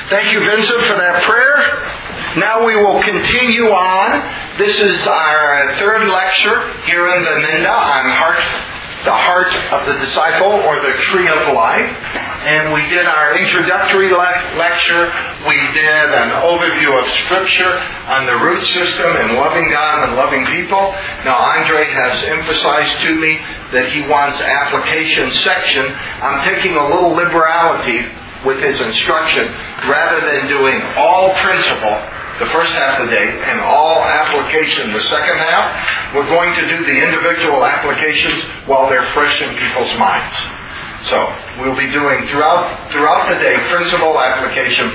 Thank you, Vincent, for that prayer. Now we will continue on. This is our third lecture here in the Ninda on the heart of the disciple, or the tree of life. And we did our introductory lecture. We did an overview of Scripture on the root system and loving God and loving people. Now, Andre has emphasized to me that he wants application section. I'm taking a little liberality with his instruction. Rather than doing all principle the first half of the day and all application the second half, we're going to do the individual applications while they're fresh in people's minds. So we'll be doing throughout the day principle, application.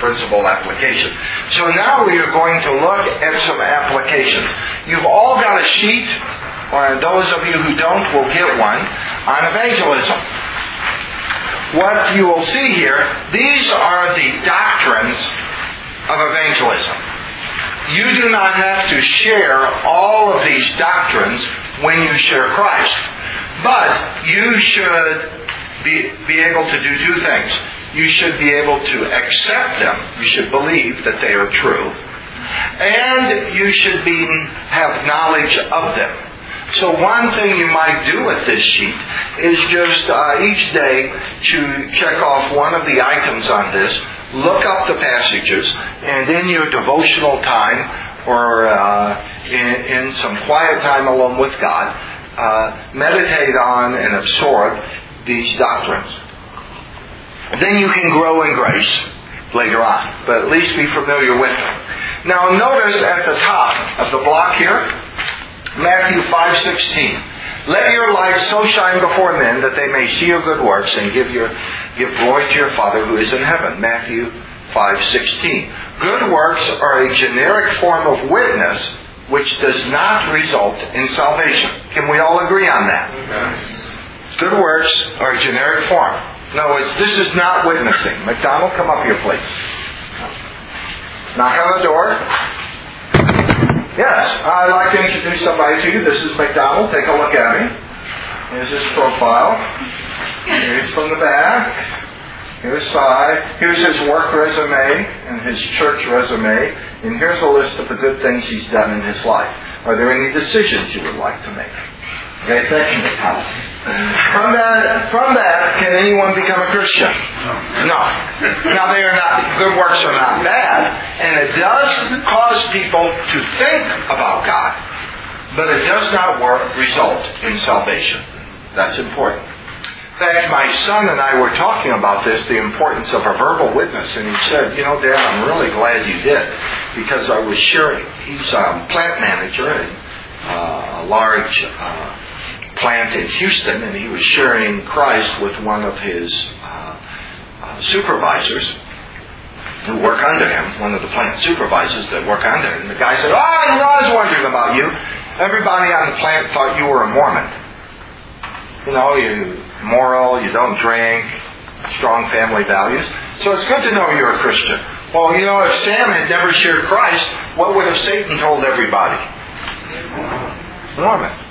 So now we are going to look at some applications. You've all got a sheet, or those of you who don't will get one, on evangelism. What you will see here, these are the doctrines of evangelism. You do not have to share all of these doctrines when you share Christ. But you should be able to do two things. You should be able to accept them. You should believe that they are true. And you should have knowledge of them. So one thing you might do with this sheet is just each day to check off one of the items on this, look up the passages, and in your devotional time or in some quiet time alone with God, meditate on and absorb these doctrines. Then you can grow in grace later on, but at least be familiar with them. Now notice at the top of the block here, Matthew 5:16. Let your light so shine before men that they may see your good works and give glory to your Father who is in heaven. Matthew 5:16. Good works are a generic form of witness which does not result in salvation. Can we all agree on that? Yes. Good works are a generic form. In other words, this is not witnessing. McDonald, come up here, please. Knock on the door. Yes, I'd like to introduce somebody to you. This is McDonald. Take a look at him. Here's his profile. Here's from the back. Here's side. Here's his work resume and his church resume. And here's a list of the good things he's done in his life. Are there any decisions you would like to make? Okay, thank you, McDonald. From that, can anyone become a Christian? No. Now, they are not. Good works are not bad, and it does cause people to think about God, but it does not result in salvation. That's important. In fact, my son and I were talking about this, the importance of a verbal witness, and he said, Dad, I'm really glad you did, because I was sharing. He's a plant manager in a large plant in Houston, and he was sharing Christ with one of his supervisors who work under him, one of the plant supervisors that work under him. And the guy said, I was wondering about you. Everybody on the plant thought you were a Mormon. You're moral, you don't drink, strong family values. So it's good to know you're a Christian. Well, if Sam had never shared Christ, what would have Satan told everybody? Mormon.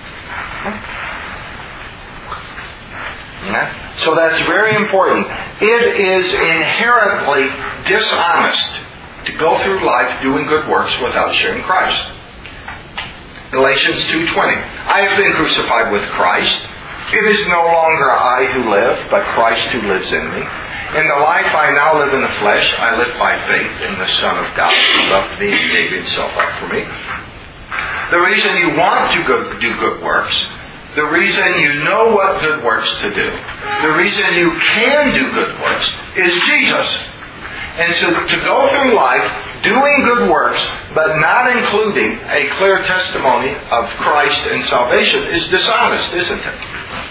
Yeah. So that's very important. It is inherently dishonest to go through life doing good works without sharing Christ. Galatians 2:20. I have been crucified with Christ. It is no longer I who live, but Christ who lives in me. In the life I now live in the flesh, I live by faith in the Son of God who loved me and gave himself up for me. The reason you want to do good works, the reason you know what good works to do, the reason you can do good works is Jesus. And so to go through life doing good works but not including a clear testimony of Christ and salvation is dishonest, isn't it?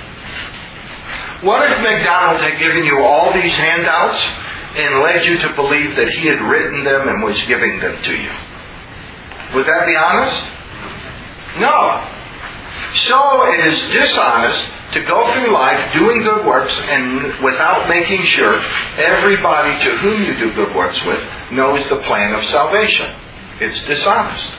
What if McDonald had given you all these handouts and led you to believe that he had written them and was giving them to you? Would that be honest? No. So it is dishonest to go through life doing good works and without making sure everybody to whom you do good works with knows the plan of salvation. It's dishonest.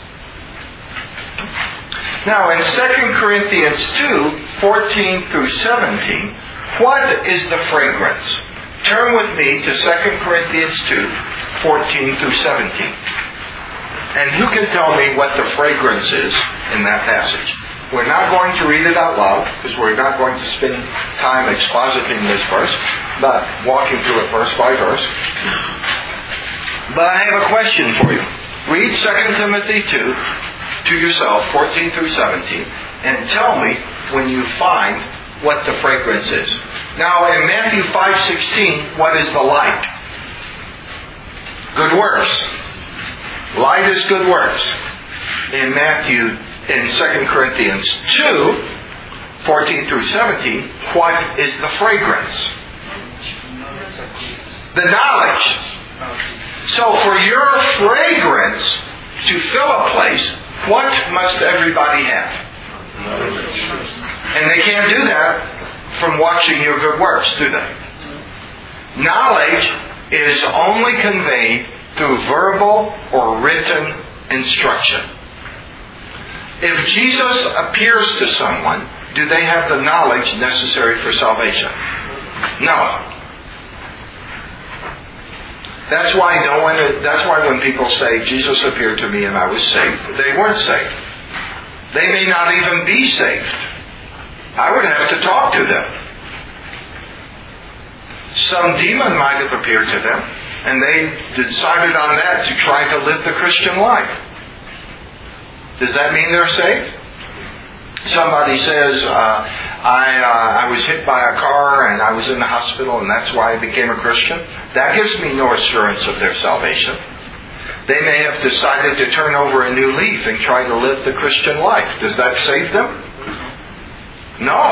Now in 2 Corinthians 2:14 through 17, what is the fragrance? Turn with me to 2 Corinthians 2, 14 through 17. And who can tell me what the fragrance is in that passage? We're not going to read it out loud, because we're not going to spend time expositing this verse, but walking through it verse by verse. But I have a question for you. Read 2 Timothy 2 to yourself, 14 through 17, and tell me when you find what the fragrance is. Now, in Matthew 5:16, what is the light? Good works. Light is good works. In 2 Corinthians 2, 14 through 17, what is the fragrance? The knowledge. So for your fragrance to fill a place, what must everybody have? And they can't do that from watching your good works, do they? Knowledge is only conveyed through verbal or written instruction. If Jesus appears to someone, do they have the knowledge necessary for salvation? No. That's why when people say, Jesus appeared to me and I was saved, they weren't saved. They may not even be saved. I would have to talk to them. Some demon might have appeared to them, and they decided on that to try to live the Christian life. Does that mean they're saved? Somebody says, I was hit by a car and I was in the hospital and that's why I became a Christian. That gives me no assurance of their salvation. They may have decided to turn over a new leaf and try to live the Christian life. Does that save them? No.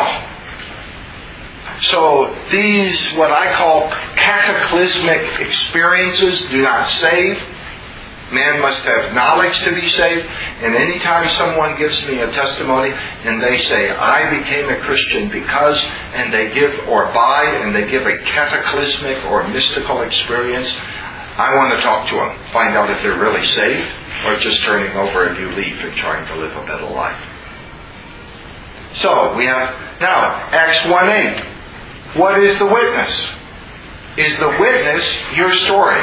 So these, what I call cataclysmic experiences, do not save. Man must have knowledge to be saved. And anytime someone gives me a testimony and they say, I became a Christian because, and they give, or by, and they give a cataclysmic or mystical experience, I want to talk to them. Find out if they're really saved or just turning over a new leaf and trying to live a better life. So we have, now, Acts 1:8. What is the witness? Is the witness your story?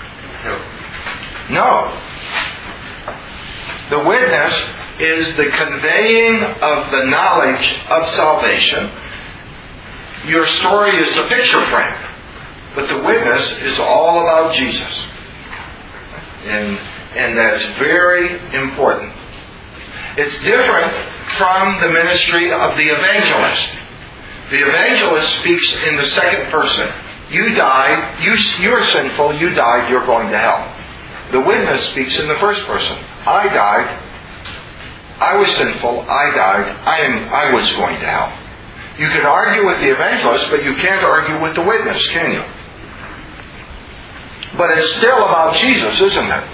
No. The witness is the conveying of the knowledge of salvation. Your story is the picture frame. But the witness is all about Jesus. And that's very important. It's different from the ministry of the evangelist. The evangelist speaks in the second person. You died, you're sinful, you died, you're going to hell. The witness speaks in the first person. I died, I was sinful, I died, I was going to hell. You can argue with the evangelist, but you can't argue with the witness, can you? But it's still about Jesus, isn't it?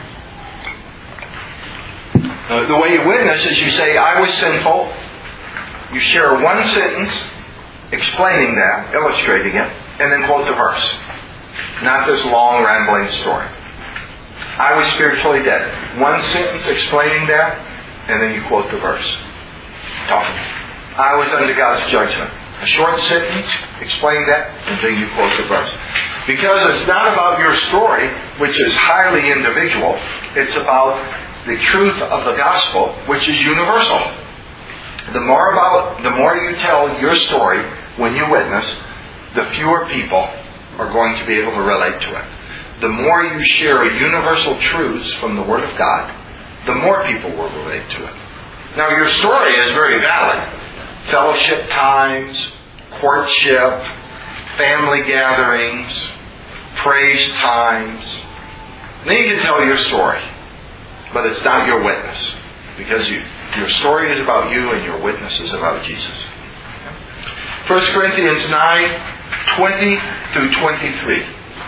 The way you witness is you say, I was sinful. You share one sentence explaining that, illustrating it, and then quote the verse. Not this long, rambling story. I was spiritually dead. One sentence explaining that, and then you quote the verse. Talking. I was under God's judgment. A short sentence explaining that, and then you quote the verse. Because it's not about your story, which is highly individual. It's about the truth of the gospel, which is universal. The more you tell your story when you witness, the fewer people are going to be able to relate to it. The more you share universal truths from the Word of God, the more people will relate to it. Now, your story is very valid. Fellowship times, courtship, family gatherings, praise times. Then you can tell your story. But it's not your witness. Because your story is about you and your witness is about Jesus. 1 Corinthians 9:20 through 23.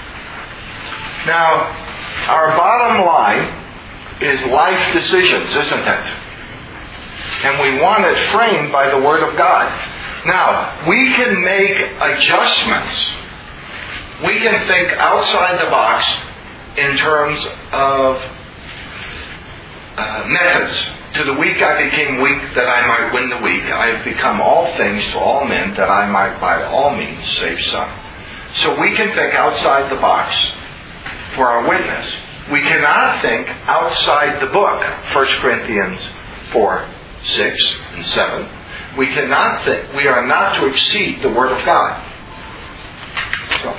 Now, our bottom line is life decisions, isn't it? And we want it framed by the Word of God. Now, we can make adjustments. We can think outside the box in terms of methods. To the weak I became weak that I might win the weak. I have become all things to all men that I might by all means save some. So we can think outside the box for our witness. We cannot think outside the book, 1 Corinthians 4, 6, and 7. We cannot think. We are not to exceed the Word of God. So,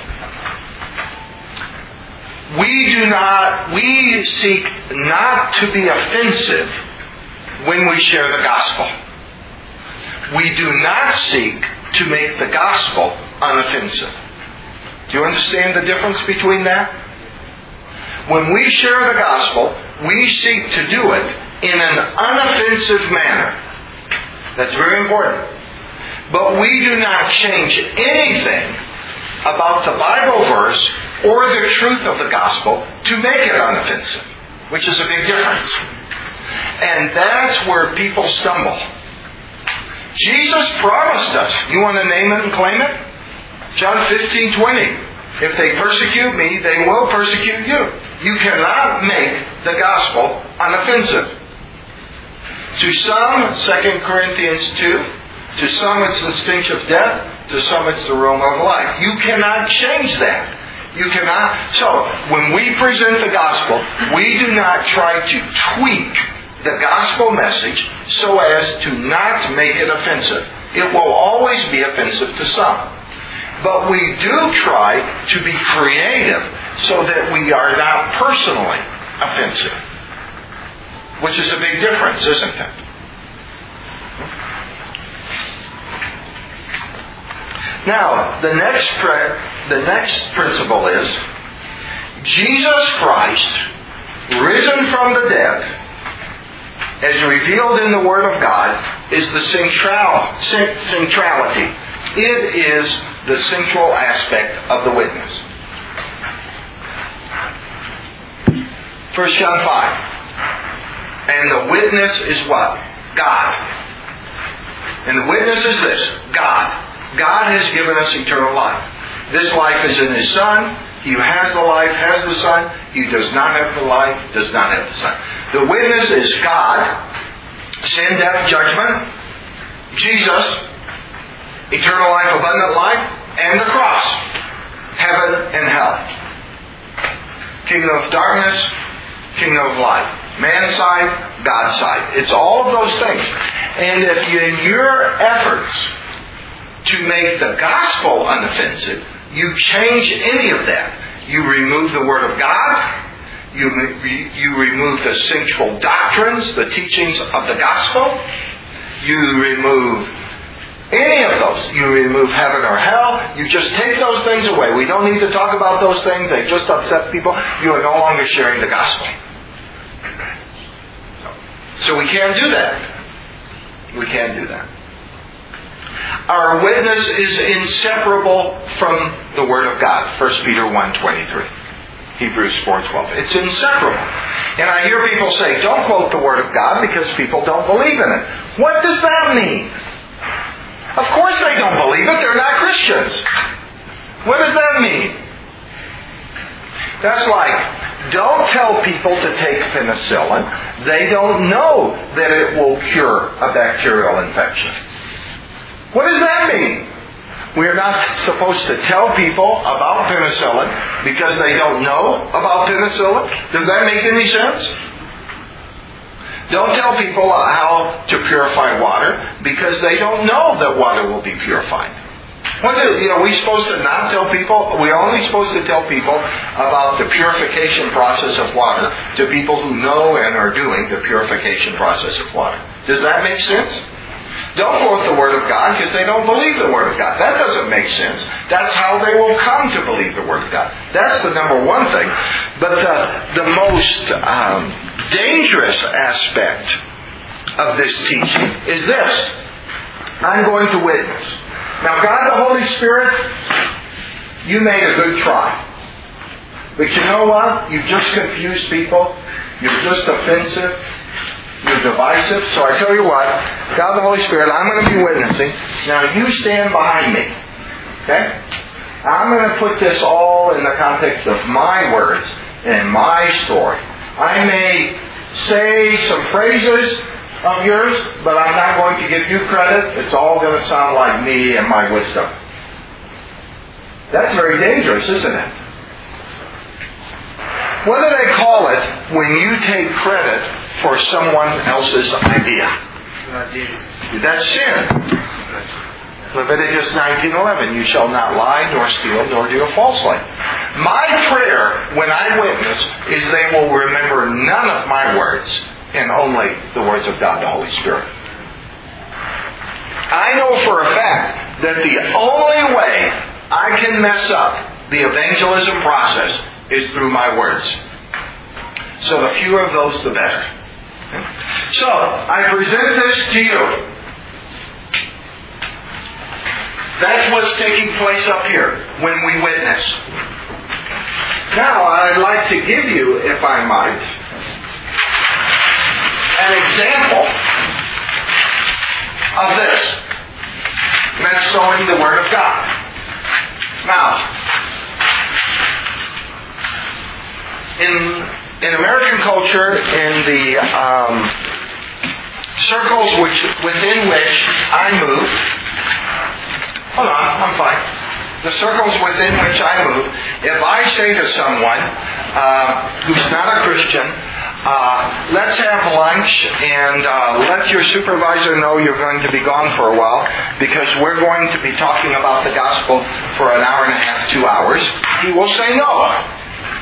we seek not to be offensive when we share the gospel. We do not seek to make the gospel unoffensive. Do you understand the difference between that? When we share the gospel, we seek to do it in an unoffensive manner. That's very important. But we do not change anything about the Bible verse or the truth of the gospel to make it unoffensive, which is a big difference. And that's where people stumble. Jesus promised us. You want to name it and claim it? John 15:20. If they persecute me, they will persecute you. You cannot make the gospel unoffensive. To some, 2 Corinthians 2, to some it's the stench of death, to some it's the aroma of life. You cannot change that. You cannot. So, when we present the gospel, we do not try to tweak the gospel message so as to not make it offensive. It will always be offensive to some. But we do try to be creative so that we are not personally offensive. Which is a big difference, isn't it? Now, the next principle is Jesus Christ, risen from the dead, as revealed in the Word of God, is the centrality. It is the central aspect of the witness. 1 John 5. And the witness is what? God. And the witness is this: God. God has given us eternal life. This life is in His Son. He who has the life has the Son. He who does not have the life does not have the Son. The witness is God, sin, death, judgment, Jesus, eternal life, abundant life, and the cross, heaven and hell. Kingdom of darkness, kingdom of light. Man's side, God's side. It's all of those things. And if you, in your efforts to make the gospel unoffensive, you change any of that. You remove the Word of God. You remove the central doctrines, the teachings of the gospel. You remove any of those. You remove heaven or hell. You just take those things away. We don't need to talk about those things. They just upset people. You are no longer sharing the gospel. So we can't do that. We can't do that. Our witness is inseparable from the Word of God. 1 Peter 1:23. Hebrews 4:12. It's inseparable. And I hear people say, don't quote the Word of God because people don't believe in it. What does that mean? Of course they don't believe it. They're not Christians. What does that mean? That's like, don't tell people to take penicillin. They don't know that it will cure a bacterial infection. What does that mean? We're not supposed to tell people about penicillin because they don't know about penicillin. Does that make any sense? Don't tell people how to purify water because they don't know that water will be purified. We're supposed to not tell people. We're only supposed to tell people about the purification process of water to people who know and are doing the purification process of water. Does that make sense? Don't quote the Word of God because they don't believe the Word of God. That doesn't make sense. That's how they will come to believe the Word of God. That's the number one thing. But the most dangerous aspect of this teaching is this. I'm going to witness. Now, God the Holy Spirit, you made a good try. But you know what? You've just confused people. You're just offensive. You're divisive. So I tell you what, God the Holy Spirit, I'm going to be witnessing. Now you stand behind me. Okay? I'm going to put this all in the context of my words and my story. I may say some phrases of yours, but I'm not going to give you credit. It's all going to sound like me and my wisdom. That's very dangerous, isn't it? What do they call it when you take credit for someone else's idea? That's sin. Leviticus 19:11, you shall not lie, nor steal, nor deal falsely. My prayer when I witness is they will remember none of my words and only the words of God, the Holy Spirit. I know for a fact that the only way I can mess up the evangelism process is through my words. So the fewer of those, the better. So, I present this to you. That's what's taking place up here when we witness. Now, I'd like to give you, if I might, an example of this. That's sowing the Word of God. Now, in American culture, in the circles within which I move, hold on, I'm fine. The circles within which I move, if I say to someone who's not a Christian, let's have lunch and let your supervisor know you're going to be gone for a while because we're going to be talking about the gospel for an hour and a half, 2 hours, he will say no.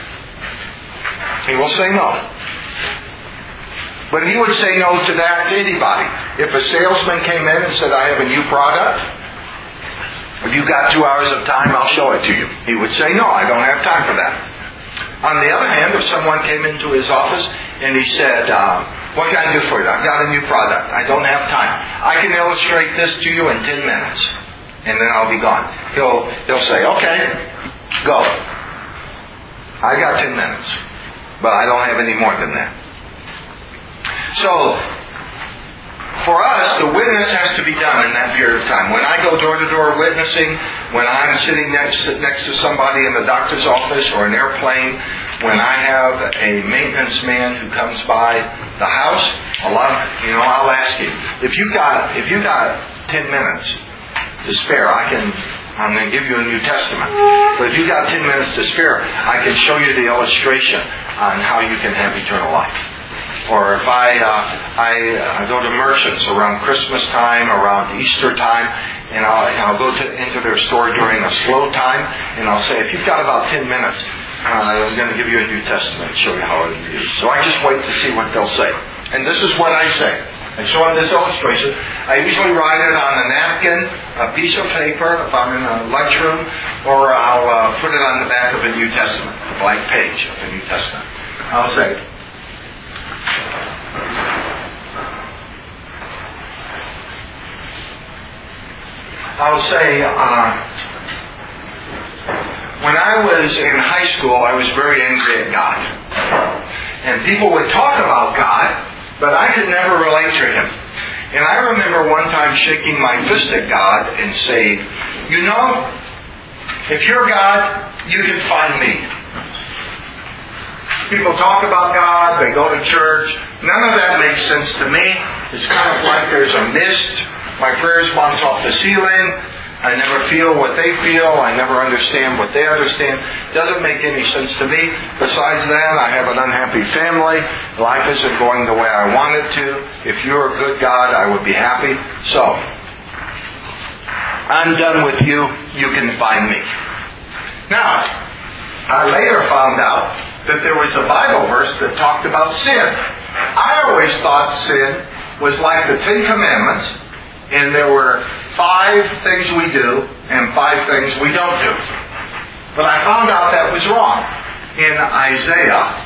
He will say no. But he would say no to that to anybody. If a salesman came in and said, I have a new product, if you got 2 hours of time, I'll show it to you. He would say, no, I don't have time for that. On the other hand, if someone came into his office and he said, what can I do for you? I've got a new product. I don't have time. I can illustrate this to you in 10 minutes. And then I'll be gone. He'll say, okay, go. I got 10 minutes. But I don't have any more than that. So, for us, the witness has to be done in that period of time. When I go door to door witnessing, when I'm sitting next to somebody in the doctor's office or an airplane, when I have a maintenance man who comes by the house, I'll ask you, if you got 10 minutes to spare, I'm going to give you a New Testament. But if you got 10 minutes to spare, I can show you the illustration on how you can have eternal life. Or if I go to merchants around Christmas time, around Easter time, and I'll go into their store during a slow time, and I'll say, if you've got about 10 minutes, I'm going to give you a New Testament and show you how it is used. So I just wait to see what they'll say. And this is what I say. I show them this illustration. I usually write it on a napkin, a piece of paper, if I'm in a lunchroom, or I'll put it on the back of a New Testament, a blank page of the New Testament. I'll say, when I was in high school, I was very angry at God. And people would talk about God, but I could never relate to Him. And I remember one time shaking my fist at God and saying, if you're God, you can find me. People talk about God, they go to church. None of that makes sense to me. It's kind of like there's a mist. My prayers bounce off the ceiling. I never feel what they feel. I never understand what they understand. Doesn't make any sense to me. Besides that, I have an unhappy family. Life isn't going the way I want it to. If you're a good God, I would be happy. So, I'm done with you. You can find me. Now, I later found out that there was a Bible verse that talked about sin. I always thought sin was like the Ten Commandments, and there were 5 things we do and 5 things we don't do. But I found out that was wrong. In Isaiah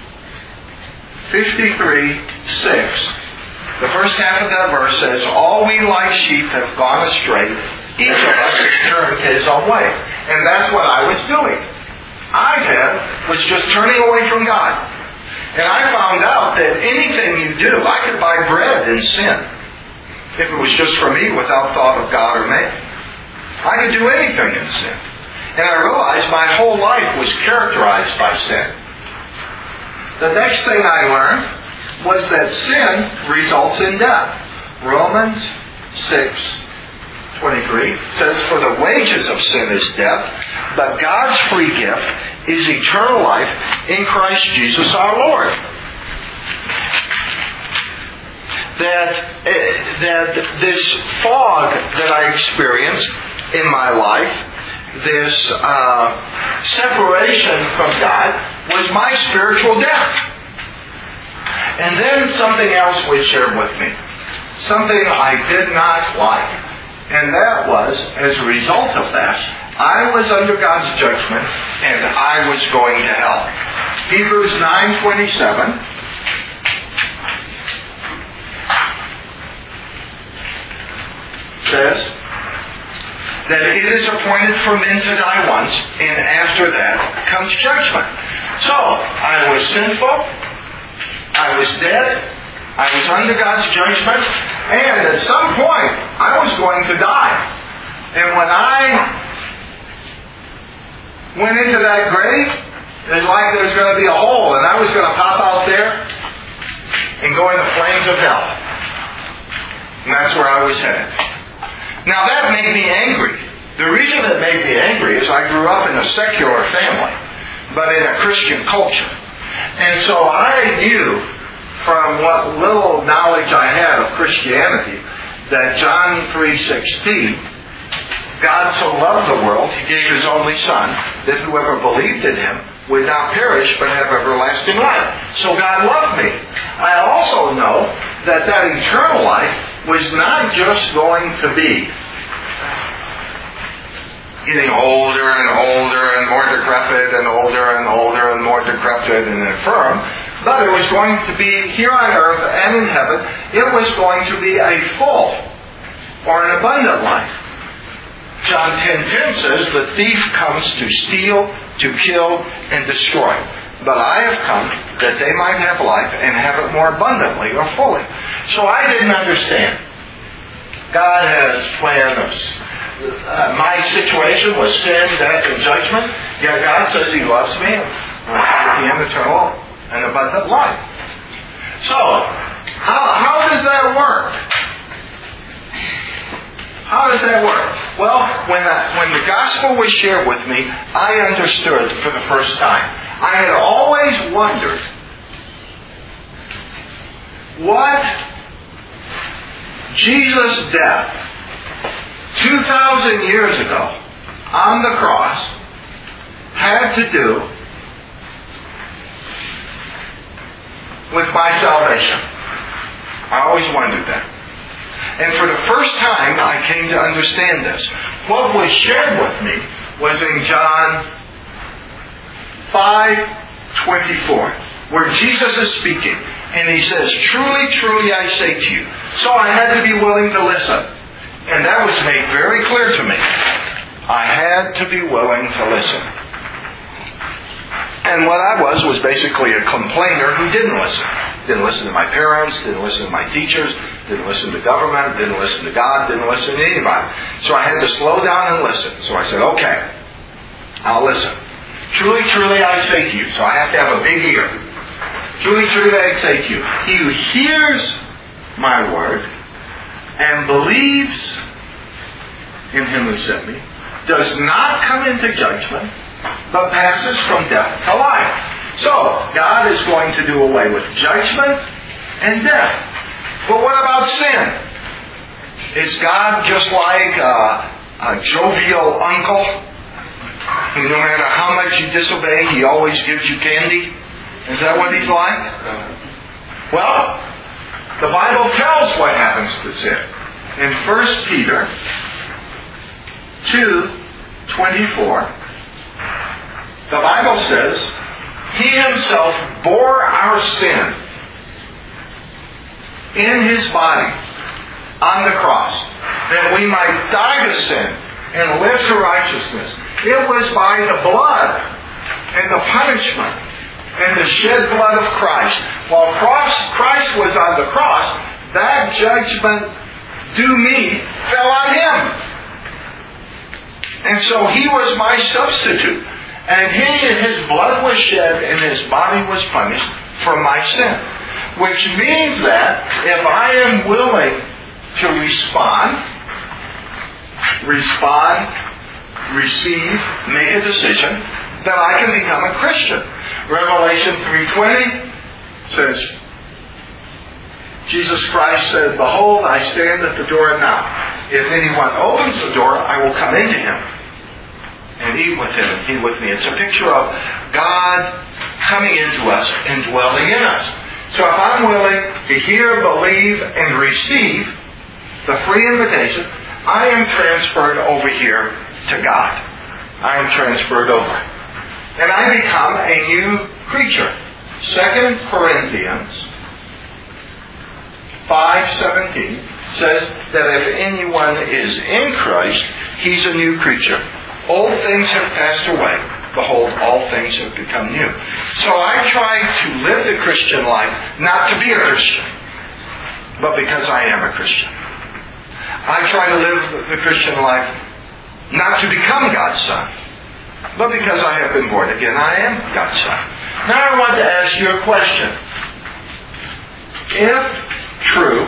53:6, the first half of that verse says, all we like sheep have gone astray. Each of us has turned his own way. And that's what I was doing. I was just turning away from God. And I found out that anything you do, I could buy bread and sin. If it was just for me without thought of God or man. I could do anything in sin. And I realized my whole life was characterized by sin. The next thing I learned was that sin results in death. Romans 6:23 says, for the wages of sin is death, but God's free gift is eternal life in Christ Jesus our Lord. That this fog that I experienced in my life, this separation from God, was my spiritual death. And then something else was shared with me. Something I did not like. And that was, as a result of that, I was under God's judgment and I was going to hell. Hebrews 9:27 says that it is appointed for men to die once, and after that comes judgment. So, I was sinful, I was dead, I was under God's judgment, and at some point, I was going to die. And when I went into that grave, it was like there was going to be a hole, and I was going to pop out there and go in the flames of hell. And that's where I was headed. Now that made me angry. The reason it made me angry is I grew up in a secular family, but in a Christian culture. And so I knew from what little knowledge I had of Christianity that John 3:16, God so loved the world, He gave His only Son, that whoever believed in Him would not perish but have everlasting life. So God loved me. I also know that eternal life was not just going to be getting older and older and more decrepit and older and older and more decrepit and infirm, but it was going to be here on earth and in heaven, it was going to be a full or an abundant life. John 10:10 says, the thief comes to steal, to kill, and destroy. But I have come that they might have life and have it more abundantly or fully. So I didn't understand. God has planned my situation was sin, death, and judgment. Yet God says He loves me and will give me eternal and abundant life. So, how does that work? How does that work? Well, when the gospel was shared with me, I understood for the first time. I had always wondered what Jesus' death 2,000 years ago on the cross had to do with my salvation. I always wondered that. And for the first time, I came to understand this. What was shared with me was in John 5:24, where Jesus is speaking, and He says, truly, truly, I say to you. So I had to be willing to listen. And that was made very clear to me. I had to be willing to listen. And what I was basically a complainer who didn't listen. Didn't listen to my parents, didn't listen to my teachers, didn't listen to government, didn't listen to God, didn't listen to anybody. So I had to slow down and listen. So I said, okay, I'll listen. Truly, truly, I say to you. So I have to have a big ear. Truly, truly, I say to you. He who hears my word and believes in Him who sent me does not come into judgment, but passes from death to life. So, God is going to do away with judgment and death. But what about sin? Is God just like a jovial uncle? No matter how much you disobey, He always gives you candy? Is that what He's like? Well, the Bible tells what happens to sin. In 1 Peter 2:24, the Bible says, He Himself bore our sin in His body on the cross, that we might die to sin and live to righteousness. It was by the blood and the punishment and the shed blood of Christ. While Christ was on the cross, that judgment due me fell on Him. And so He was my substitute. And His blood was shed and His body was punished for my sin. Which means that if I am willing to respond, receive, make a decision, that I can become a Christian. Revelation 3:20 says, Jesus Christ said, "Behold, I stand at the door and knock. If anyone opens the door, I will come into him and eat with him and he with me." It's a picture of God coming into us and dwelling in us. So if I'm willing to hear, believe, and receive the free invitation, I am transferred over here to God. I am transferred over. And I become a new creature. 2 Corinthians 5:17 says that if anyone is in Christ, he's a new creature. Old things have passed away. Behold, all things have become new. So I try to live the Christian life not to be a Christian, but because I am a Christian. I try to live the Christian life not to become God's son, but because I have been born again, I am God's son. Now I want to ask you a question. If true,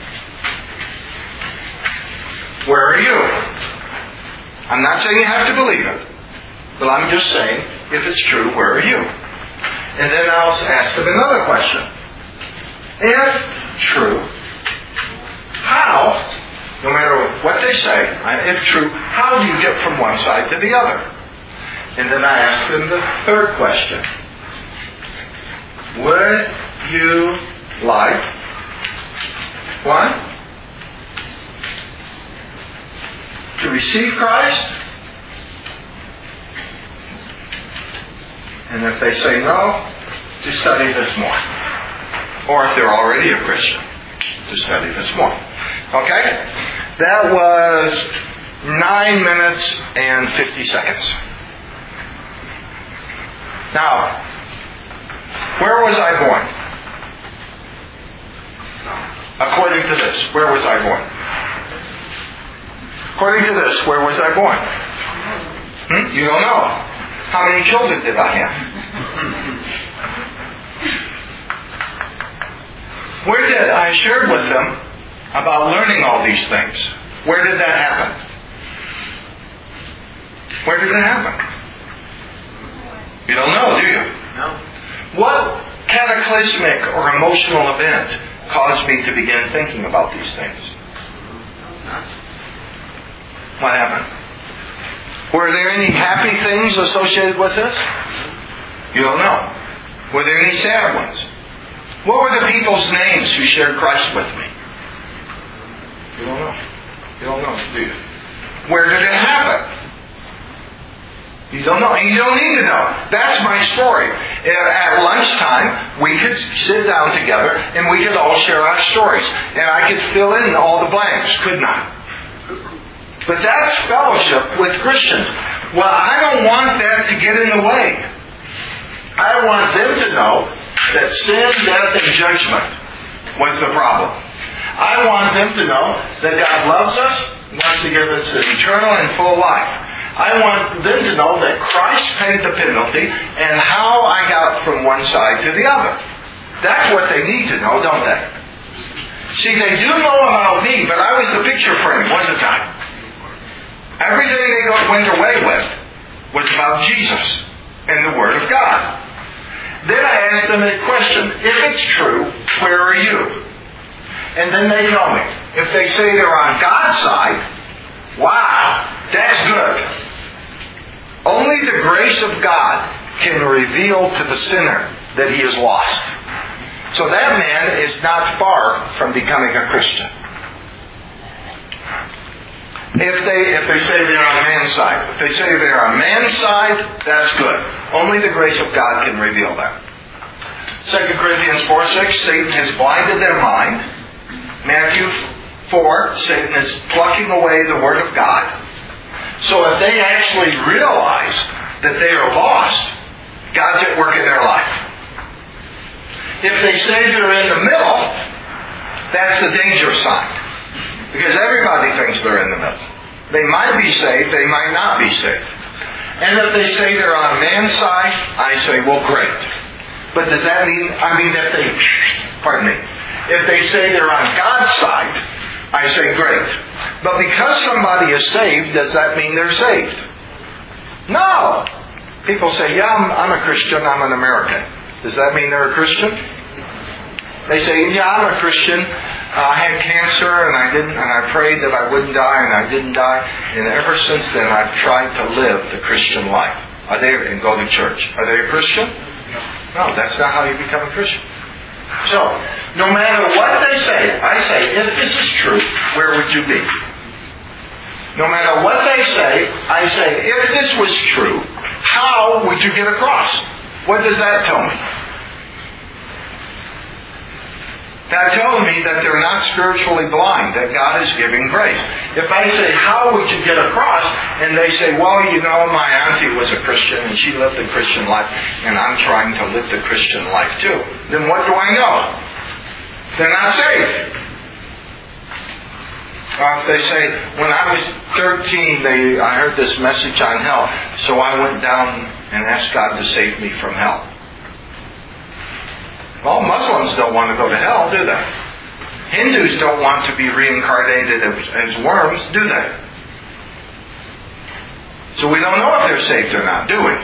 where are you? I'm not saying you have to believe it, but I'm just saying, if it's true, where are you? And then I'll ask them another question. If true, how, no matter what they say, if true, how do you get from one side to the other? And then I ask them the third question. Would you like, one, to receive Christ? And if they say no, to study this more. Or if they're already a Christian, to study this more. Okay? That was 9 minutes and 50 seconds. Now, where was I born? According to this, where was I born? According to this, where was I born? You don't know. How many children did I have? Where did I shared with them about learning all these things? Where did that happen? Where did it happen? You don't know, do you? No. What cataclysmic or emotional event caused me to begin thinking about these things? What happened? Were there any happy things associated with this? You don't know. Were there any sad ones? What were the people's names who shared Christ with me? You don't know. You don't know, do you? Where did it happen? You don't know. And you don't need to know. That's my story. At lunchtime, we could sit down together and we could all share our stories. And I could fill in all the blanks, couldn't I? But that's fellowship with Christians. Well, I don't want that to get in the way. I want them to know that sin, death, and judgment was the problem. I want them to know that God loves us, wants to give us an eternal and full life. I want them to know that Christ paid the penalty and how I got from one side to the other. That's what they need to know, don't they? See, they do know about me, but I was the picture frame, wasn't I? Everything they went away with was about Jesus and the Word of God. Then I asked them a question. If it's true, where are you? And then they tell me. If they say they're on God's side, wow, that's good. Only the grace of God can reveal to the sinner that he is lost. So that man is not far from becoming a Christian. If they say they're on man's side. If they say they're on man's side, that's good. Only the grace of God can reveal that. 2 Corinthians 4:6, Satan has blinded their mind. Matthew 4, Satan is plucking away the Word of God. So if they actually realize that they are lost, God's at work in their life. If they say they're in the middle, that's the danger sign. Because everybody thinks they're in the middle. They might be saved, they might not be saved. And if they say they're on man's side, I say, well, great. But does that mean, if they say they're on God's side, I say, great. But because somebody is saved, does that mean they're saved? No. People say, yeah, I'm a Christian, I'm an American. Does that mean they're a Christian? They say, yeah, I'm a Christian. I had cancer and I prayed that I wouldn't die and I didn't die. And ever since then I've tried to live the Christian life. And go to church. Are they a Christian? No, that's not how you become a Christian. So, no matter what they say, I say, if this is true, where would you be? No matter what they say, I say, if this was true, how would you get across? What does that tell me? That tells me that they're not spiritually blind, that God is giving grace. If I say, how would you get across? And they say, well, my auntie was a Christian and she lived the Christian life and I'm trying to live the Christian life too. Then what do I know? They're not saved. If they say, when I was 13, I heard this message on hell, so I went down and asked God to save me from hell. Well, Muslims don't want to go to hell, do they? Hindus don't want to be reincarnated as worms, do they? So we don't know if they're saved or not, do we?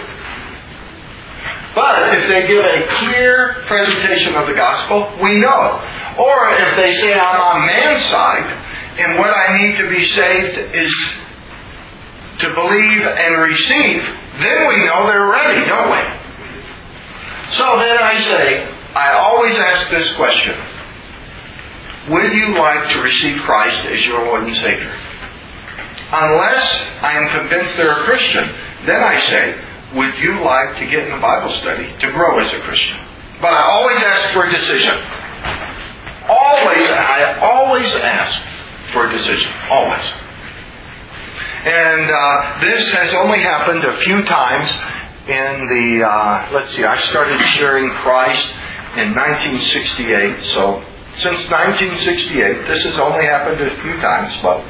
But if they give a clear presentation of the gospel, we know. Or if they say, I'm on man's side, and what I need to be saved is to believe and receive, then we know they're ready, don't we? So then I say, I always ask this question. Would you like to receive Christ as your Lord and Savior? Unless I am convinced they're a Christian, then I say, would you like to get in a Bible study to grow as a Christian? But I always ask for a decision. I always ask for a decision. Always. And this has only happened a few times in the, I started sharing Christ in 1968. So since 1968, this has only happened a few times, but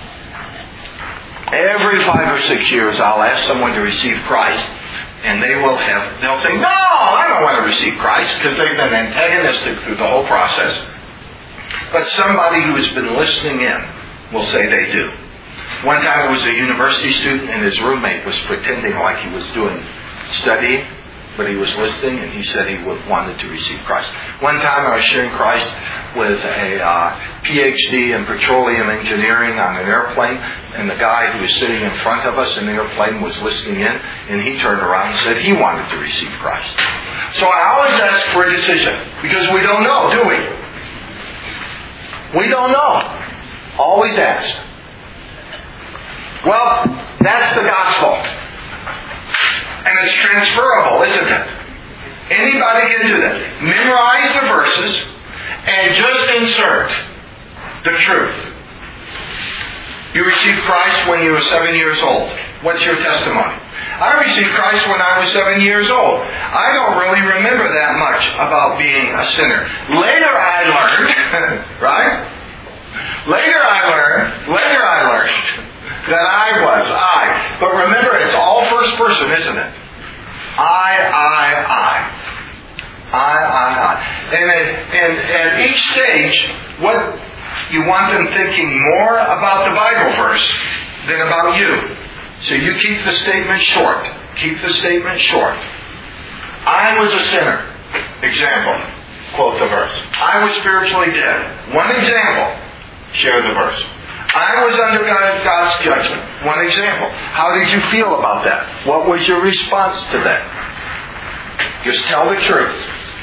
every 5 or 6 years I'll ask someone to receive Christ, and they'll say, no, I don't want to receive Christ, because they've been antagonistic through the whole process. But somebody who has been listening in will say they do. One time it was a university student and his roommate was pretending like he was doing studying, but he was listening, and he said he wanted to receive Christ. One time I was sharing Christ with a PhD in petroleum engineering on an airplane, and the guy who was sitting in front of us in the airplane was listening in, and he turned around and said he wanted to receive Christ. So I always ask for a decision, because we don't know, do we? We don't know. Always ask. Well, that's the gospel. And it's transferable, isn't it? Anybody can do that. Memorize the verses and just insert the truth. You received Christ when you were 7 years old. What's your testimony? I received Christ when I was 7 years old. I don't really remember that much about being a sinner. Later I learned, right? Later I learned that I was. But remember, it's all first person, isn't it? I. And at each stage, what you want them thinking more about the Bible verse than about you. So you keep the statement short. Keep the statement short. I was a sinner. Example. Quote the verse. I was spiritually dead. One example. Share the verse. I was under God's judgment. One example. How did you feel about that? What was your response to that? Just tell the truth.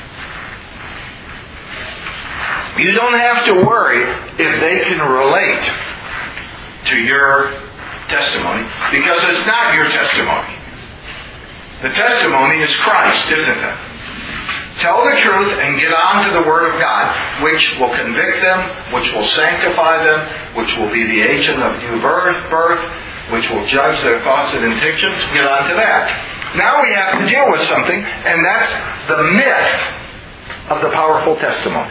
You don't have to worry if they can relate to your testimony, because it's not your testimony. The testimony is Christ, isn't it? Tell the truth and get on to the Word of God, which will convict them, which will sanctify them, which will be the agent of new birth, which will judge their thoughts and intentions. Get on to that. Now we have to deal with something, and that's the myth of the powerful testimony.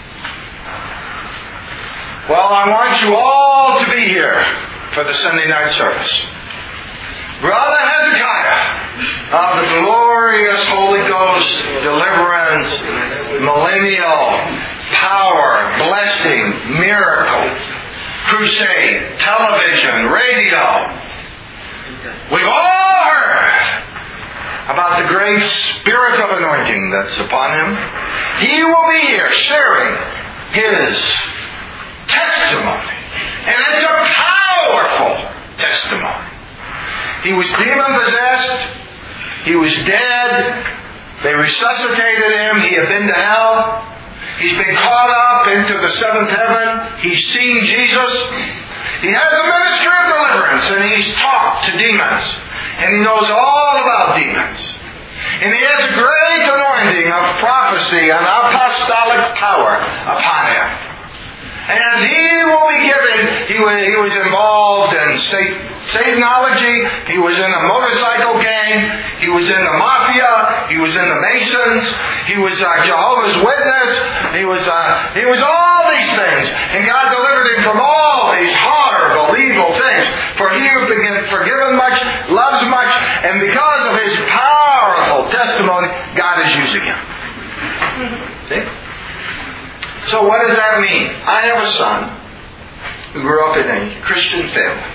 Well, I want you all to be here for the Sunday night service. Brother Hezekiah of the glorious Holy Ghost deliverance, millennial power, blessing, miracle, crusade, television, radio. We've all heard about the great spirit of anointing that's upon him. He will be here sharing his testimony. And it's a powerful testimony. He was demon-possessed. He was dead. They resuscitated him. He had been to hell. He's been caught up into the seventh heaven. He's seen Jesus. He has a ministry of deliverance, and he's talked to demons. And he knows all about demons. And he has a great anointing of prophecy and apostolic power upon him. And he will be given, he was involved in Satanology, he was in a motorcycle gang, he was in the mafia, he was in the Masons, he was Jehovah's Witness, he was all these things. And God delivered him from all these horrible, evil things. For he who has forgiven much, loves much, and because of his powerful testimony, God is using him. See? So what does that mean? I have a son who grew up in a Christian family.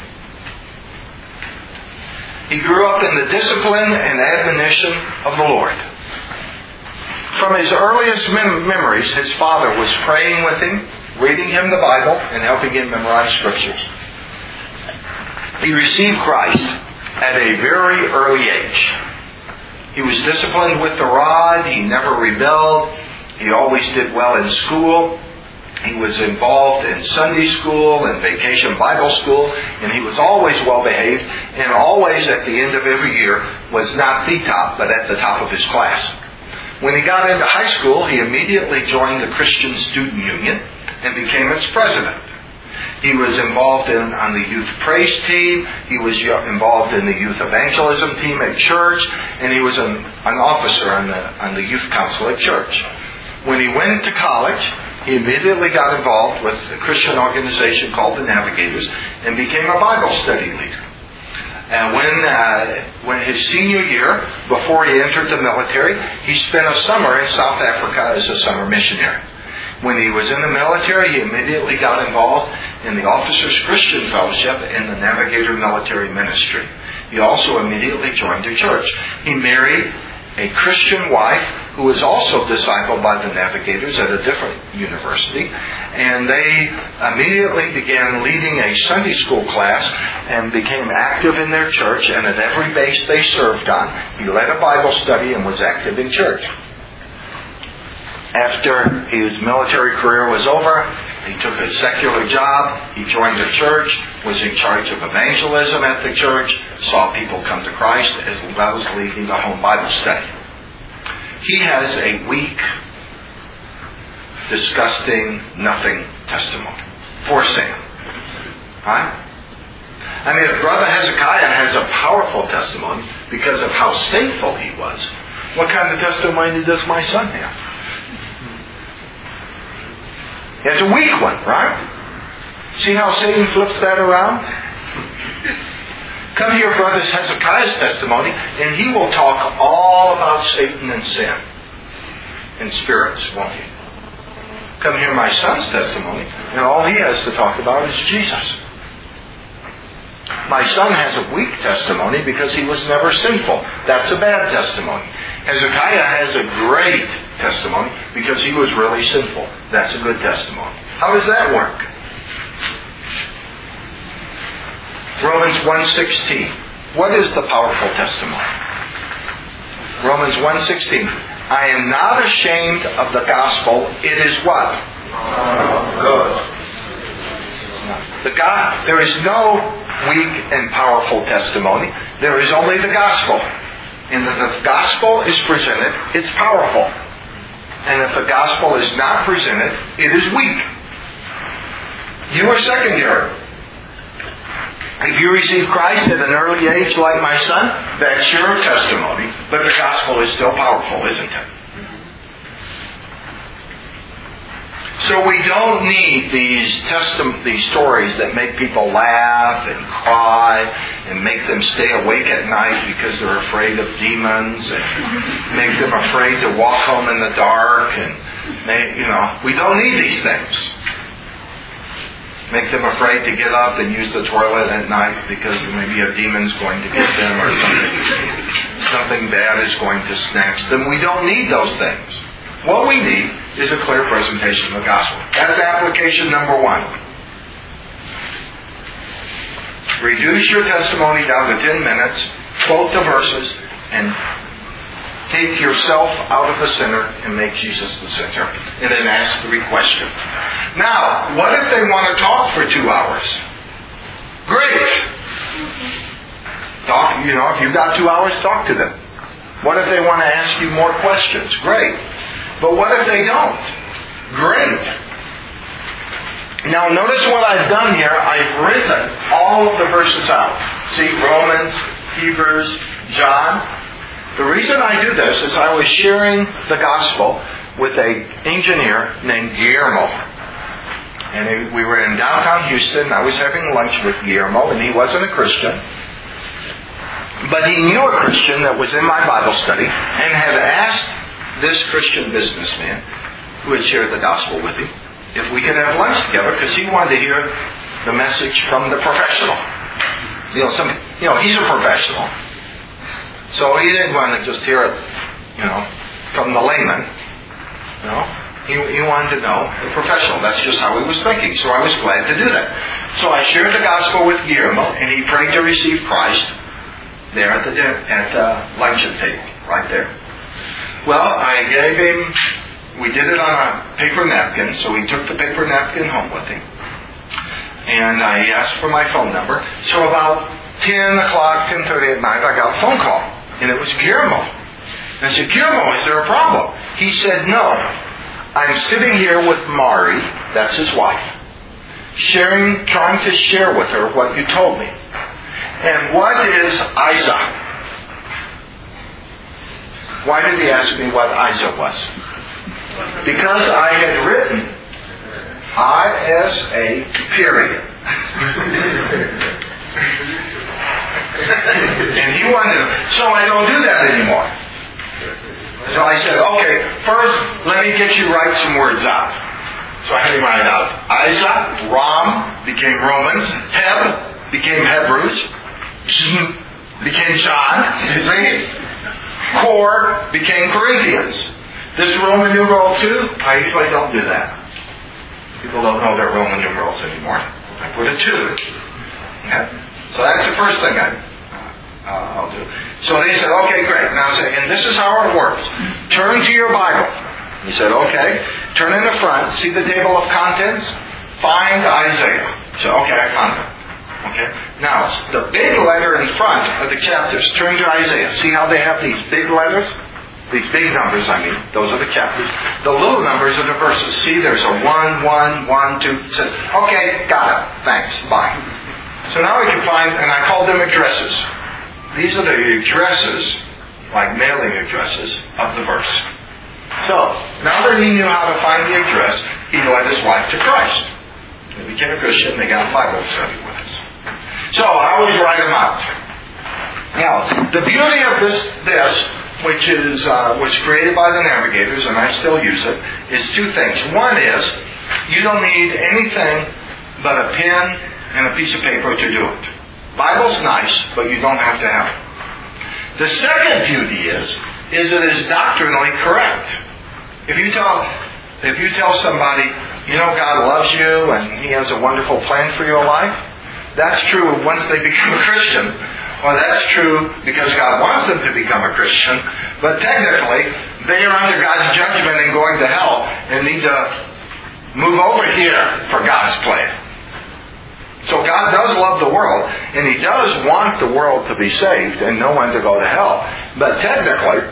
He grew up in the discipline and admonition of the Lord. From his earliest memories, his father was praying with him, reading him the Bible, and helping him memorize scriptures. He received Christ at a very early age. He was disciplined with the rod. He never rebelled. He always did well in school. He was involved in Sunday school and vacation Bible school, and he was always well behaved, and always at the end of every year was not the top, but at the top of his class. When he got into high school, he immediately joined the Christian Student Union and became its president. He was involved on the youth praise team. He was involved in the youth evangelism team at church, and he was an officer on the youth council at church. When he went to college, he immediately got involved with a Christian organization called the Navigators and became a Bible study leader. And when his senior year, before he entered the military, he spent a summer in South Africa as a summer missionary. When he was in the military, he immediately got involved in the Officers Christian Fellowship and the Navigator Military Ministry. He also immediately joined a church. He married a Christian wife who was also discipled by the Navigators at a different university. And they immediately began leading a Sunday school class and became active in their church. And at every base they served on, he led a Bible study and was active in church. After his military career was over, he took a secular job. He joined a church, was in charge of evangelism at the church, saw people come to Christ, as well as leading the home Bible study. He has a weak, disgusting, nothing testimony. Poor Sam. Right? I mean, if Brother Hezekiah has a powerful testimony because of how sinful he was, what kind of testimony does my son have? It's a weak one, right? See how Satan flips that around? Come hear Brother Hezekiah's testimony, and he will talk all about Satan and sin and spirits, won't he? Come hear my son's testimony, and all he has to talk about is Jesus. My son has a weak testimony because he was never sinful. That's a bad testimony. Hezekiah has a great testimony because he was really sinful. That's a good testimony. How does that work? Romans 1:16. What is the powerful testimony? Romans 1:16. I am not ashamed of the gospel. It is what? Good. There is no weak and powerful testimony. There is only the gospel. And if the gospel is presented, it's powerful. And if the gospel is not presented, it is weak. You are secondary. If you receive Christ at an early age like my son, that's your testimony. But the gospel is still powerful, isn't it? So we don't need these stories that make people laugh and cry and make them stay awake at night because they're afraid of demons and make them afraid to walk home in the dark. And we don't need these things. Make them afraid to get up and use the toilet at night because maybe a demon's going to get them or something. something bad is going to snatch them. We don't need those things. What we need is a clear presentation of the gospel. That's application number 1. Reduce your testimony down to 10 minutes, quote the verses, and take yourself out of the center and make Jesus the center. And then ask 3 questions. Now, what if they want to talk for 2 hours? Great! Talk, if you've got 2 hours, talk to them. What if they want to ask you more questions? Great. But what if they don't? Great. Now notice what I've done here. I've written all of the verses out. See, Romans, Hebrews, John. The reason I do this is I was sharing the gospel with an engineer named Guillermo. And we were in downtown Houston. I was having lunch with Guillermo, and he wasn't a Christian. But he knew a Christian that was in my Bible study and had asked this Christian businessman who had shared the gospel with him if we could have lunch together, because he wanted to hear the message from the professional. He's a professional. So he didn't want to just hear it, from the layman. He wanted to know the professional. That's just how he was thinking. So I was glad to do that. So I shared the gospel with Guillermo, and he prayed to receive Christ there at the luncheon table, right there. Well, I gave him, we did it on a paper napkin, so he took the paper napkin home with him. And I asked for my phone number. So about 10:30 at night, I got a phone call. And it was Guillermo. And I said, Guillermo, is there a problem? He said, no. I'm sitting here with Mari, that's his wife, trying to share with her what you told me. And what is Isa? Why did he ask me what Isa was? Because I had written ISA period. And he wanted to, so I don't do that anymore. So I said, okay, first let me get you write some words out. So I had him write out Isa, Ram became Romans, Heb became Hebrews, became John, Cor became Corinthians. This Roman numeral 2, I usually don't do that. People don't know their Roman numerals anymore. I put a 2. Okay? So that's the first thing I'll do. So they said, okay, great. Now say, and this is how it works. Turn to your Bible. He said, okay. Turn in the front. See the table of contents? Find Isaiah. So, okay, I found it. Okay. Now, the big letter in front of the chapters. Turn to Isaiah. See how they have these big letters? These big numbers, those are the chapters. The little numbers are the verses. See, there's a 1, 1, 1, 2. Okay, got it. Thanks. Bye. So now we can find, and I call them addresses. These are the addresses, like mailing addresses, of the verse. So, now that he knew how to find the address, he led his wife to Christ. They became a Christian, they got a Bible study with us. So, I always write them out. Now, the beauty of this, which was created by the Navigators, and I still use it, is 2 things. One is, you don't need anything but a pen and a piece of paper to do it. Bible's nice, but you don't have to have it. The second beauty is it is doctrinally correct. If you tell somebody, God loves you and He has a wonderful plan for your life, that's true once they become a Christian. Or that's true because God wants them to become a Christian. But technically, they are under God's judgment and going to hell and need to move over here for God's plan. So God does love the world, and He does want the world to be saved and no one to go to hell. But technically,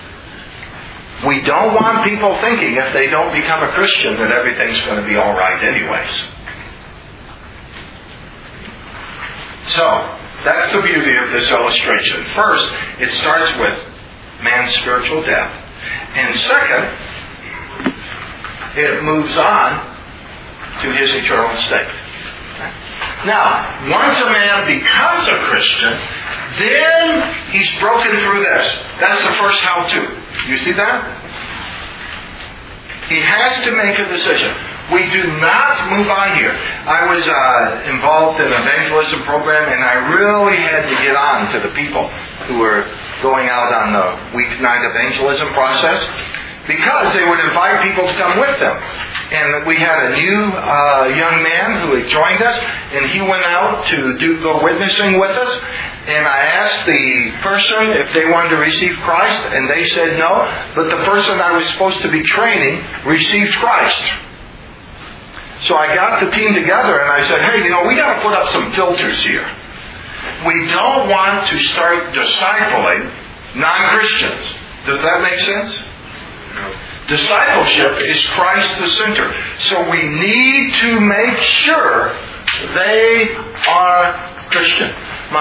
we don't want people thinking if they don't become a Christian that everything's going to be all right anyways. So, that's the beauty of this illustration. First, it starts with man's spiritual death. And second, it moves on to his eternal state. Now, once a man becomes a Christian, then he's broken through this. That's the first how-to. You see that? He has to make a decision. We do not move on here. I was involved in an evangelism program, and I really had to get on to the people who were going out on the weeknight evangelism process, because they would invite people to come with them. And we had a new young man who had joined us, and he went out to go witnessing with us. And I asked the person if they wanted to receive Christ, and they said no. But the person I was supposed to be training received Christ. So I got the team together, and I said, hey, we got to put up some filters here. We don't want to start discipling non-Christians. Does that make sense? No. Discipleship is Christ the center. So we need to make sure they are Christian.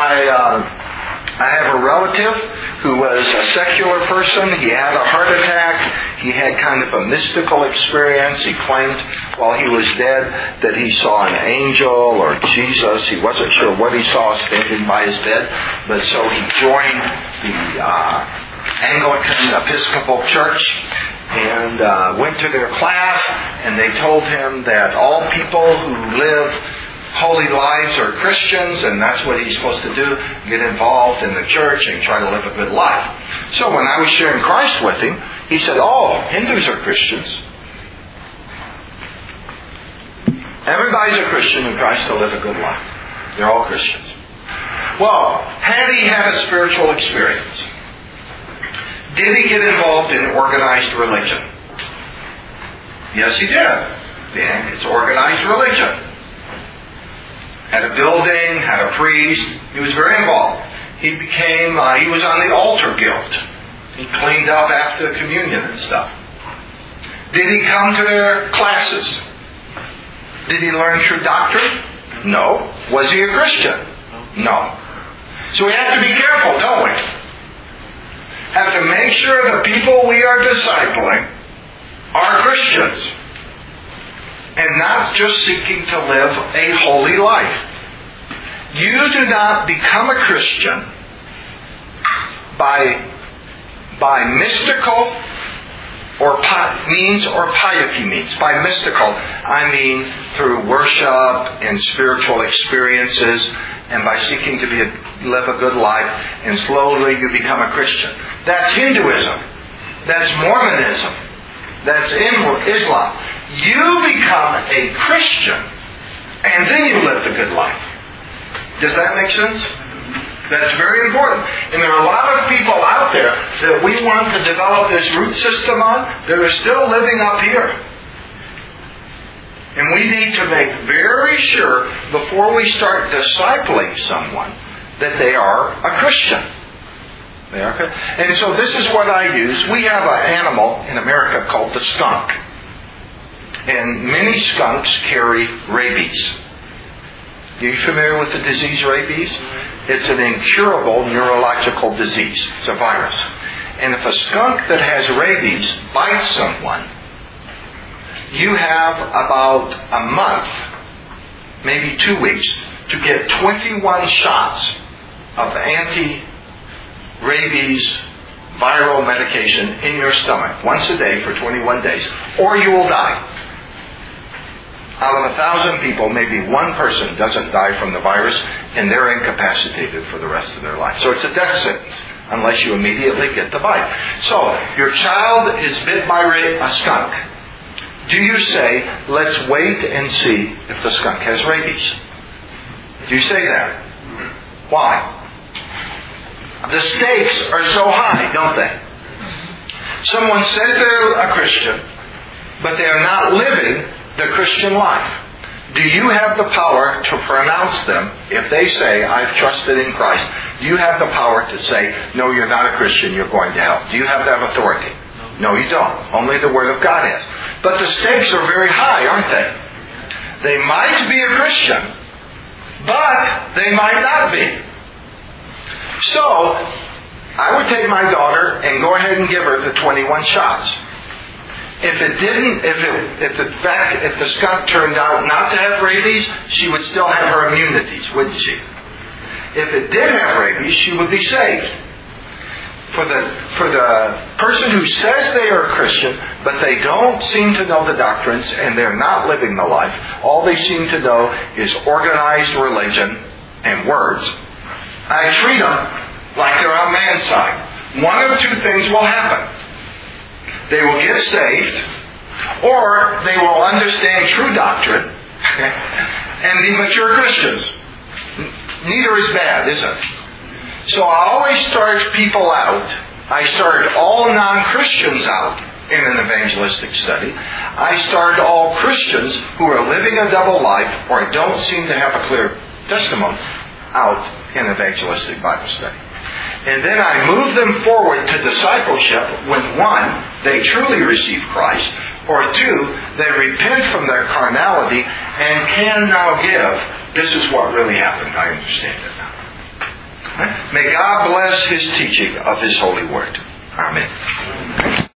I have a relative who was a secular person. He had a heart attack. He had kind of a mystical experience. He claimed while he was dead that he saw an angel or Jesus. He wasn't sure what he saw standing by his bed. But so he joined the Anglican Episcopal Church and went to their class, and they told him that all people who live holy lives are Christians, and that's what he's supposed to do, get involved in the church and try to live a good life. So when I was sharing Christ with him, he said, Hindus are Christians. Everybody's a Christian who tries to live a good life. They're all Christians. Well, had he had a spiritual experience? Did he get involved in organized religion? Yes, he did. Yeah, it's organized religion. Had a building, had a priest. He was very involved. He was on the altar guild. He cleaned up after communion and stuff. Did he come to their classes? Did he learn true doctrine? No. Was he a Christian? No. So we have to be careful, don't we? Have to make sure the people we are discipling are Christians and not just seeking to live a holy life. You do not become a Christian by mystical or means or piety means. By mystical, I mean through worship and spiritual experiences and by seeking to live a good life, and slowly you become a Christian. That's Hinduism. That's Mormonism. That's Islam. You become a Christian, and then you live the good life. Does that make sense? That's very important. And there are a lot of people out there that we want to develop this root system on that are still living up here. And we need to make very sure before we start discipling someone that they are a Christian. They are. And so this is what I use. We have an animal in America called the skunk. And many skunks carry rabies. Are you familiar with the disease rabies? It's an incurable neurological disease. It's a virus. And if a skunk that has rabies bites someone, you have about a month, maybe 2 weeks, to get 21 shots of anti-rabies viral medication in your stomach once a day for 21 days, or you will die. Out of 1,000 people, maybe one person doesn't die from the virus, and they're incapacitated for the rest of their life. So it's a death sentence unless you immediately get the bite. So your child is bit by a skunk. Do you say, let's wait and see if the skunk has rabies? Do you say that? Why? The stakes are so high, don't they? Someone says they're a Christian, but they are not living the Christian life. Do you have the power to pronounce them if they say, I've trusted in Christ? Do you have the power to say, no, you're not a Christian, you're going to hell? Do you have that authority? No, you don't. Only the Word of God has. But the stakes are very high, aren't they? They might be a Christian, but they might not be. So, I would take my daughter and go ahead and give her the 21 shots. If the skunk turned out not to have rabies, she would still have her immunities, wouldn't she? If it did have rabies, she would be saved. For the person who says they are a Christian, but they don't seem to know the doctrines and they're not living the life, all they seem to know is organized religion and words. I treat them like they're on man's side. one of two things will happen. They will get saved, or they will understand true doctrine and be mature Christians. Neither is bad, is it? So I always start people out. I start all non-Christians out in an evangelistic study. I start all Christians who are living a double life or don't seem to have a clear testimony out in evangelistic Bible study. And then I move them forward to discipleship when, one, they truly receive Christ, or two, they repent from their carnality and can now give, this is what really happened, I understand it now. May God bless His teaching of His holy word. Amen.